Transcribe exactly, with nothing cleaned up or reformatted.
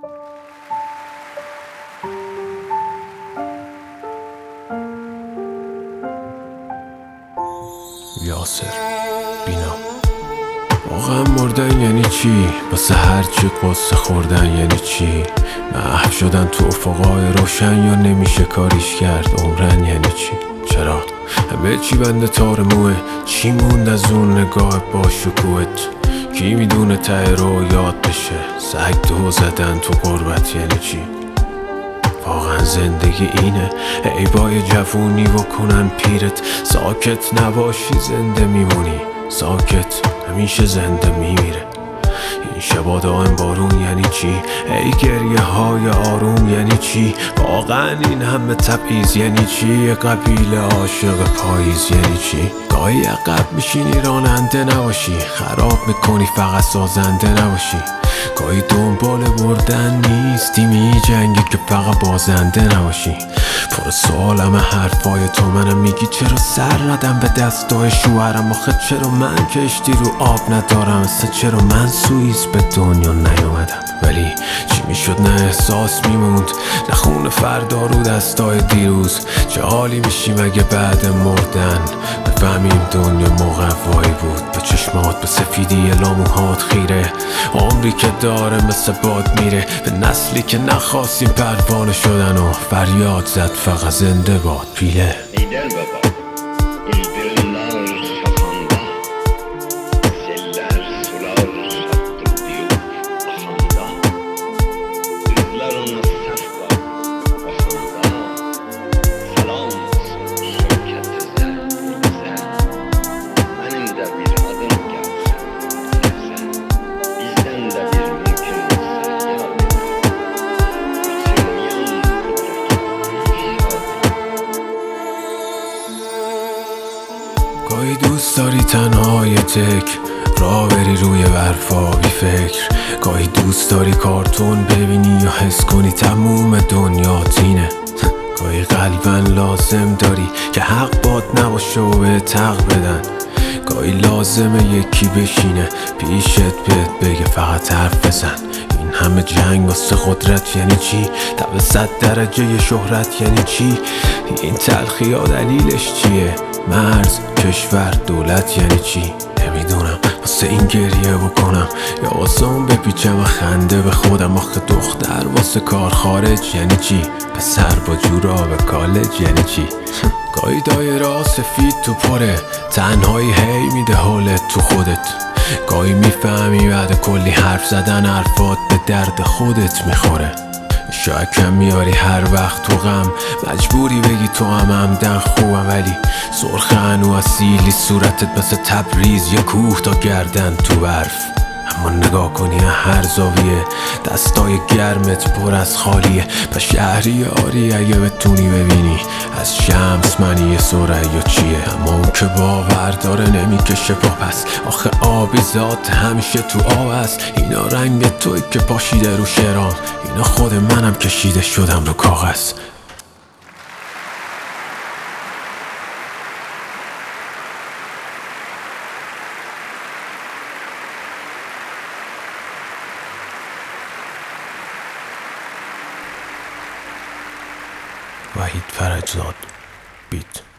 یاسر بینا. واقعا مردن یعنی چی؟ واسه هرچی قصه خوردن یعنی چی؟ محو شدن تو افقای روشن یا نمیشه کاریش کرد؟ عمرن یعنی چی؟ چرا؟ همه چی بنده تار موه؟ چی موند از اون نگاه با شکوهت؟ کی میدونه ته رو یاد بشه؟ سگ دو زدن تو غربت یعنی چی؟ واقعا زندگی اینه؟ ای بای جوونی و کنن پیرت، ساکت نباشی زنده میمونی، ساکت همیشه زنده میمیره. این شبا دائم بارون یعنی چی؟ ای گریه های آروم یعنی چی؟ واقعا این همه تبعیض یعنی چی؟ قبیله عاشق پاییز یعنی چی؟ گاهی عقب میشینی راننده نباشی، خراب میکنی فقط سازنده نباشی. گاهی دنبال بردن نیستی، می جنگی که فقط بازنده نباشی. پر سوالم حرفای تو، منم میگی چرا سر ندم به دستای شوهرم؟ آخه چرا من کشتی رو آب ندارم؟ اصلا چرا من سوئیس به دنیا نیومدم؟ ولی چی میشد؟ نه احساس میموند، نه خون فردا رو دستای دیروز. چه حالی میشیم اگه بعد مردن بفهمیم دنیا مقوایی بود؟ به چشمات، به سفیدی لاموهات خیره، عمری که داره مثل باد میره. به نسلی که نخواستیم پروانه شدن و فریاد زد فقط زنده باد پیله. Lider baba, ildirimler şafanda, seller sular şattı diyor ahanda. Yüzler ona sefka bakanda, selam olsun şirketize bize. Benim de bir adım gelse sevse, bizden de bir mümkün olsa yar bize. گاهی دوست داری تنهای تک راه بری روی برفا بی فکر، گاهی دوست داری کارتون ببینی یا حس کنی تموم دنیا تینه. گاهی قلبا لازم داری که حق باد نباشه و به تق بدن، گاهی لازمه یکی بشینه پیشت بهت بگه فقط حرف بزن. این همه جنگ واسه قدرت یعنی چی؟ تب صد درجه شهرت یعنی چی؟ این تلخی ها دلیلش چیه؟ مرز، کشور، دولت یعنی چی؟ نمیدونم واسه این گریه بکنم یا واسه اون بپیچم و خنده به خودم. آخه دختر واسه کار خارج یعنی چی؟ پسر با جورا به کالج یعنی چی؟ گاهی دایره سفید تو پره، تنهایی هی میده حالت تو خودت. گاهی میفهمی بعد کلی حرف زدن حرفات به درد خودت میخوره. شاید کم میاری هر وقت تو غم، مجبوری بگی تو هم همدن خوبم، ولی سرخ هنو اصیلی صورتت مثل تبریز یا کوه تا گردن تو برف. اما نگاه کنی هر زاویه دستای گرمت پر از خالیه. پس شهری آری اگه بتونی ببینی از شمس منی ثریا چیه؟ اما اون که باور داره نمیکشه پا پس، آخه آبی ذات همیشه تو آب است. اینا رنگ توی که پاشیده رو شرام، اینا خود منم کشیده شدم رو کاغذ. وحید فرجزاد بیت.